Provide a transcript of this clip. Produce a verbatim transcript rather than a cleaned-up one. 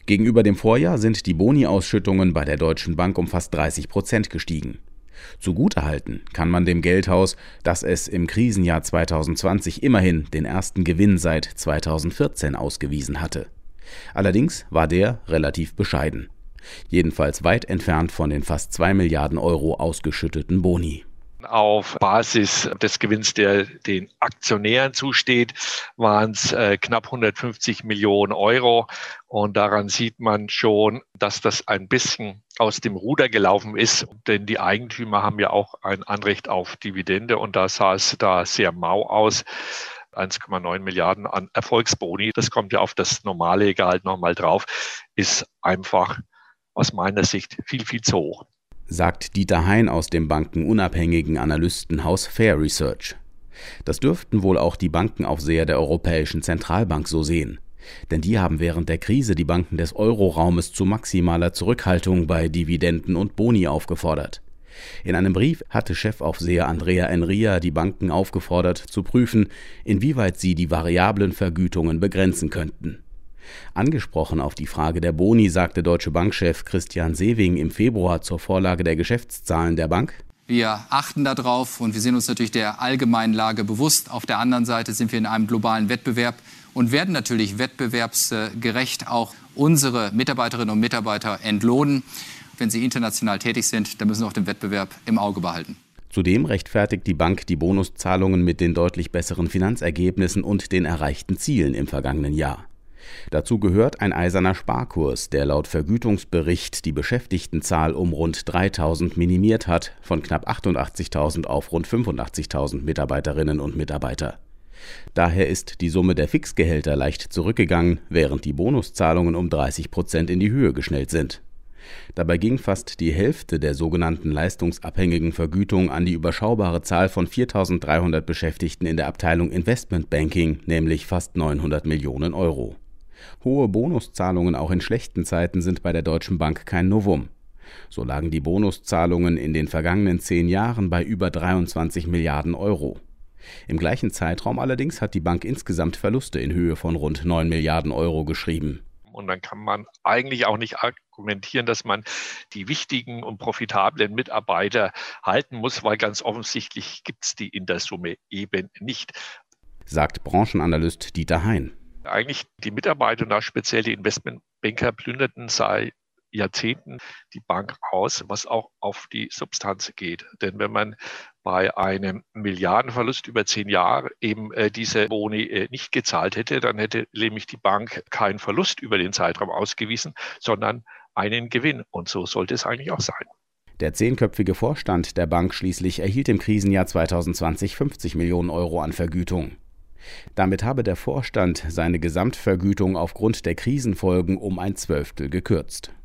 Gegenüber dem Vorjahr sind die Boni-Ausschüttungen bei der Deutschen Bank um fast dreißig Prozent gestiegen. Zugutehalten kann man dem Geldhaus, dass es im Krisenjahr zweitausendzwanzig immerhin den ersten Gewinn seit zweitausendvierzehn ausgewiesen hatte. Allerdings war der relativ bescheiden. Jedenfalls weit entfernt von den fast zwei Milliarden Euro ausgeschütteten Boni. Auf Basis des Gewinns, der den Aktionären zusteht, waren es äh, knapp hundertfünfzig Millionen Euro. Und daran sieht man schon, dass das ein bisschen aus dem Ruder gelaufen ist. Denn die Eigentümer haben ja auch ein Anrecht auf Dividende und da sah es da sehr mau aus. eins Komma neun Milliarden an Erfolgsboni, das kommt ja auf das normale Gehalt nochmal drauf, ist einfach aus meiner Sicht viel, viel zu hoch. Sagt Dieter Hein aus dem bankenunabhängigen Analystenhaus Fair Research. Das dürften wohl auch die Bankenaufseher der Europäischen Zentralbank so sehen. Denn die haben während der Krise die Banken des Euroraumes zu maximaler Zurückhaltung bei Dividenden und Boni aufgefordert. In einem Brief hatte Chefaufseher Andrea Enria die Banken aufgefordert, zu prüfen, inwieweit sie die variablen Vergütungen begrenzen könnten. Angesprochen auf die Frage der Boni sagte Deutsche Bank-Chef Christian Sewing im Februar zur Vorlage der Geschäftszahlen der Bank: Wir achten darauf und wir sind uns natürlich der allgemeinen Lage bewusst. Auf der anderen Seite sind wir in einem globalen Wettbewerb und werden natürlich wettbewerbsgerecht auch unsere Mitarbeiterinnen und Mitarbeiter entlohnen. Wenn sie international tätig sind, dann müssen wir auch den Wettbewerb im Auge behalten. Zudem rechtfertigt die Bank die Bonuszahlungen mit den deutlich besseren Finanzergebnissen und den erreichten Zielen im vergangenen Jahr. Dazu gehört ein eiserner Sparkurs, der laut Vergütungsbericht die Beschäftigtenzahl um rund dreitausend minimiert hat, von knapp achtundachtzigtausend auf rund fünfundachtzigtausend Mitarbeiterinnen und Mitarbeiter. Daher ist die Summe der Fixgehälter leicht zurückgegangen, während die Bonuszahlungen um dreißig Prozent in die Höhe geschnellt sind. Dabei ging fast die Hälfte der sogenannten leistungsabhängigen Vergütung an die überschaubare Zahl von viertausenddreihundert Beschäftigten in der Abteilung Investment Banking, nämlich fast neunhundert Millionen Euro. Hohe Bonuszahlungen auch in schlechten Zeiten sind bei der Deutschen Bank kein Novum. So lagen die Bonuszahlungen in den vergangenen zehn Jahren bei über dreiundzwanzig Milliarden Euro. Im gleichen Zeitraum allerdings hat die Bank insgesamt Verluste in Höhe von rund neun Milliarden Euro geschrieben. Und dann kann man eigentlich auch nicht argumentieren, dass man die wichtigen und profitablen Mitarbeiter halten muss, weil ganz offensichtlich gibt es die in der Summe eben nicht. Sagt Branchenanalyst Dieter Hein. Eigentlich die Mitarbeiter und auch speziell die Investmentbanker plünderten seit Jahrzehnten die Bank aus, was auch auf die Substanz geht. Denn wenn man bei einem Milliardenverlust über zehn Jahre eben äh, diese Boni äh, nicht gezahlt hätte, dann hätte nämlich die Bank keinen Verlust über den Zeitraum ausgewiesen, sondern einen Gewinn. Und so sollte es eigentlich auch sein. Der zehnköpfige Vorstand der Bank schließlich erhielt im Krisenjahr zweitausendzwanzig fünfzig Millionen Euro an Vergütung. Damit habe der Vorstand seine Gesamtvergütung aufgrund der Krisenfolgen um ein Zwölftel gekürzt.